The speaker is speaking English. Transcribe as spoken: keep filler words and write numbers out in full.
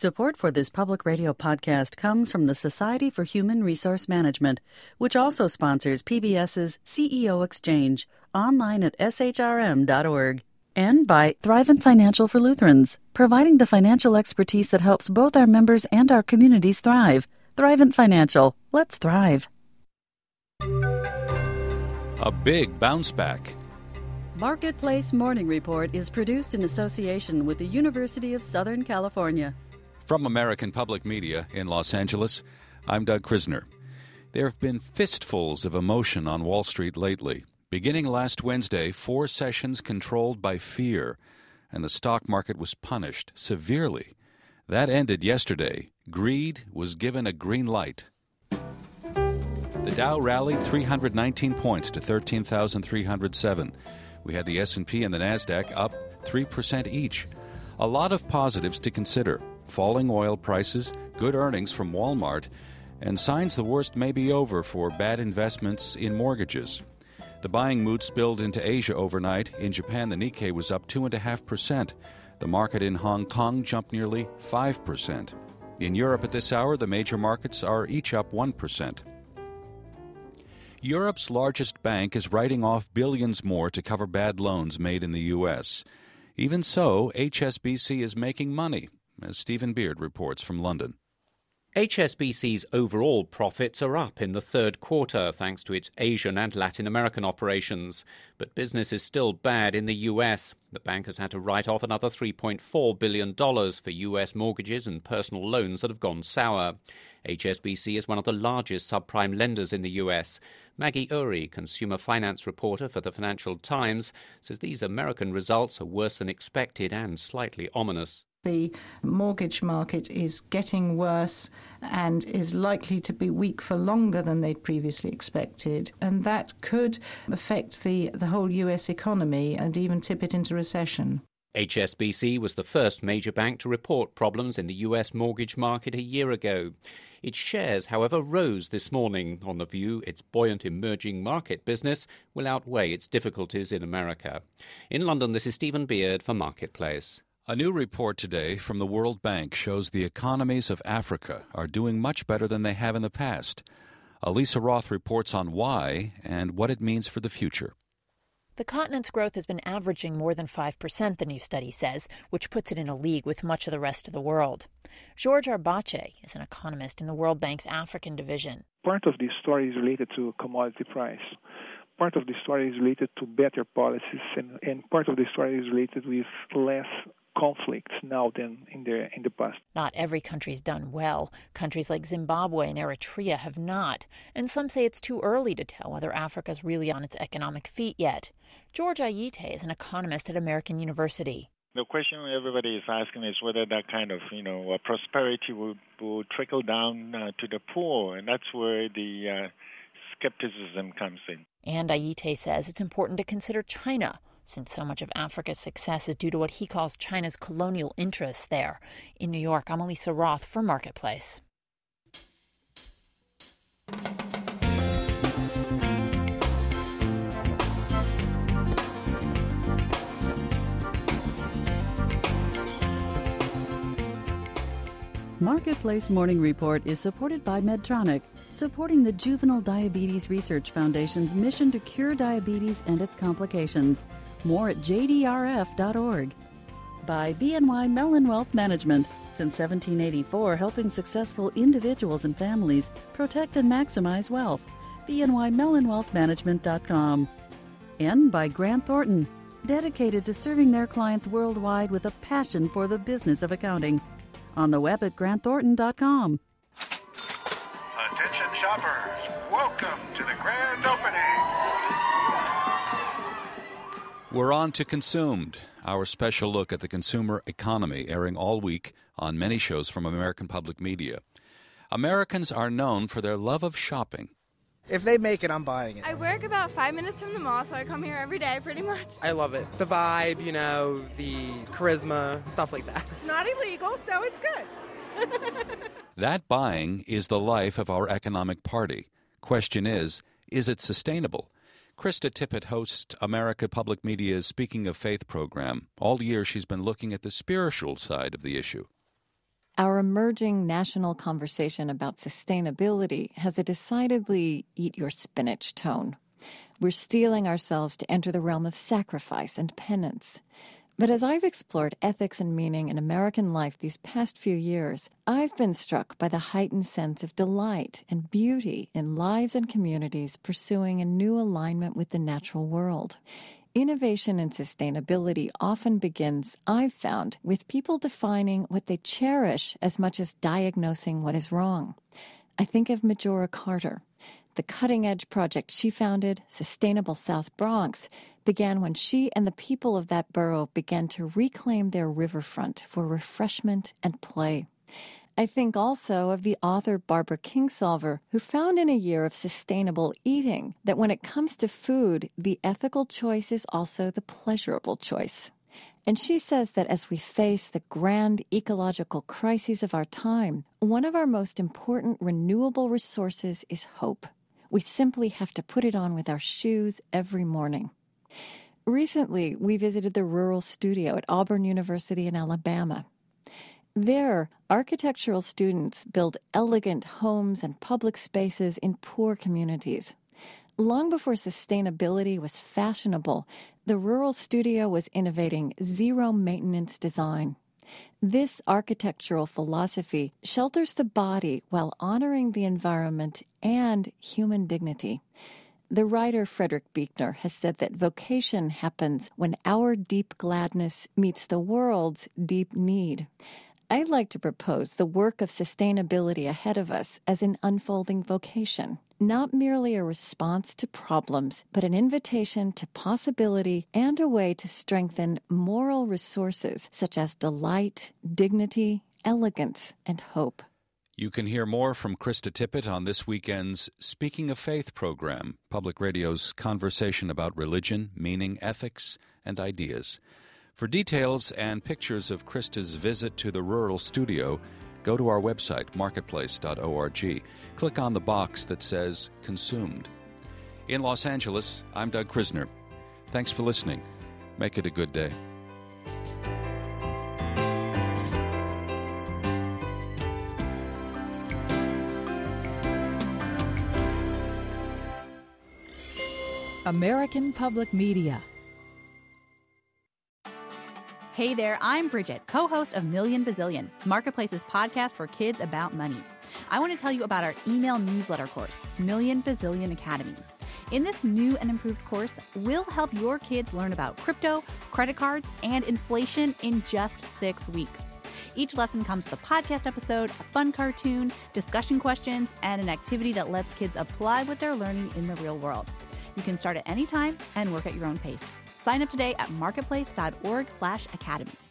Support for this public radio podcast comes from the Society for Human Resource Management, which also sponsors PBS's C E O Exchange, online at s h r m dot org. And by Thrivent Financial for Lutherans, providing the financial expertise that helps both our members and our communities thrive. Thrivent Financial. Let's thrive. A big bounce back. Marketplace Morning Report is produced in association with the University of Southern California. From American Public Media in Los Angeles, I'm Doug Krisner. There have been fistfuls of emotion on Wall Street lately. Beginning last Wednesday, four sessions controlled by fear, and the stock market was punished severely. That ended yesterday. Greed was given a green light. The Dow rallied three hundred nineteen points to thirteen thousand three hundred seven. We had the S and P and the NASDAQ up three percent each. A lot of positives to consider. Falling oil prices, good earnings from Walmart, and signs the worst may be over for bad investments in mortgages. The buying mood spilled into Asia overnight. In Japan, the Nikkei was up two point five percent. The market in Hong Kong jumped nearly five percent. In Europe at this hour, the major markets are each up one percent. Europe's largest bank is writing off billions more to cover bad loans made in the U S. Even so, H S B C is making money, as Stephen Beard reports from London. H S B C's overall profits are up in the third quarter thanks to its Asian and Latin American operations. But business is still bad in the U S. The bank has had to write off another three point four billion dollars for U S mortgages and personal loans that have gone sour. H S B C is one of the largest subprime lenders in the U S. Maggie Uri, consumer finance reporter for the Financial Times, says these American results are worse than expected and slightly ominous. The mortgage market is getting worse and is likely to be weak for longer than they'd previously expected. And that could affect the, the whole U S economy and even tip it into recession. H S B C was the first major bank to report problems in the U S mortgage market a year ago. Its shares, however, rose this morning on the view its buoyant emerging market business will outweigh its difficulties in America. In London, this is Stephen Beard for Marketplace. A new report today from the World Bank shows the economies of Africa are doing much better than they have in the past. Elisa Roth reports on why and what it means for the future. The continent's growth has been averaging more than five percent, the new study says, which puts it in a league with much of the rest of the world. George Arbache is an economist in the World Bank's African division. Part of this story is related to commodity price. Part of the story is related to better policies, and, and part of the story is related with less conflicts now than in the in the past. Not every country's done well. Countries like Zimbabwe and Eritrea have not, and some say it's too early to tell whether Africa's really on its economic feet yet. George Ayite is an economist at American University. The question everybody is asking is whether that kind of, you know, uh, prosperity will, will trickle down uh, to the poor, and that's where the uh, skepticism comes in. And Ayite says it's important to consider China, since so much of Africa's success is due to what he calls China's colonial interests there. In New York, I'm Elisa Roth for Marketplace. Marketplace Morning Report is supported by Medtronic, supporting the Juvenile Diabetes Research Foundation's mission to cure diabetes and its complications. More at j d r f dot org. By B N Y Mellon Wealth Management, since seventeen eighty-four, helping successful individuals and families protect and maximize wealth. b n y mellon wealth management dot com. And by Grant Thornton, dedicated to serving their clients worldwide with a passion for the business of accounting. On the web at grant thornton dot com. Attention shoppers, welcome to the grand opening. We're on to Consumed, our special look at the consumer economy, airing all week on many shows from American Public Media. Americans are known for their love of shopping. If they make it, I'm buying it. I work about five minutes from the mall, so I come here every day pretty much. I love it. The vibe, you know, the charisma, stuff like that. It's not illegal, so it's good. That buying is the life of our economic party. Question is, is it sustainable? Krista Tippett hosts America Public Media's Speaking of Faith program. All year she's been looking at the spiritual side of the issue. Our emerging national conversation about sustainability has a decidedly eat-your-spinach tone. We're steeling ourselves to enter the realm of sacrifice and penance. But as I've explored ethics and meaning in American life these past few years, I've been struck by the heightened sense of delight and beauty in lives and communities pursuing a new alignment with the natural world. Innovation and sustainability often begins, I've found, with people defining what they cherish as much as diagnosing what is wrong. I think of Majora Carter. The cutting-edge project she founded, Sustainable South Bronx, began when she and the people of that borough began to reclaim their riverfront for refreshment and play. I think also of the author Barbara Kingsolver, who found in a year of sustainable eating that when it comes to food, the ethical choice is also the pleasurable choice. And she says that as we face the grand ecological crises of our time, one of our most important renewable resources is hope. We simply have to put it on with our shoes every morning. Recently, we visited the Rural Studio at Auburn University in Alabama. There, architectural students build elegant homes and public spaces in poor communities. Long before sustainability was fashionable, the Rural Studio was innovating zero-maintenance design. This architectural philosophy shelters the body while honoring the environment and human dignity. The writer Frederick Buechner has said that vocation happens when our deep gladness meets the world's deep need. I'd like to propose the work of sustainability ahead of us as an unfolding vocation, not merely a response to problems, but an invitation to possibility and a way to strengthen moral resources such as delight, dignity, elegance, and hope. You can hear more from Krista Tippett on this weekend's Speaking of Faith program, Public Radio's conversation about religion, meaning, ethics, and ideas. For details and pictures of Krista's visit to the Rural Studio, go to our website, marketplace dot org. Click on the box that says Consumed. In Los Angeles, I'm Doug Krisner. Thanks for listening. Make it a good day. American Public Media. Hey there, I'm Bridget, co-host of Million Bazillion, Marketplace's podcast for kids about money. I want to tell you about our email newsletter course, Million Bazillion Academy. In this new and improved course, we'll help your kids learn about crypto, credit cards, and inflation in just six weeks. Each lesson comes with a podcast episode, a fun cartoon, discussion questions, and an activity that lets kids apply what they're learning in the real world. You can start at any time and work at your own pace. Sign up today at marketplace dot org slash academy.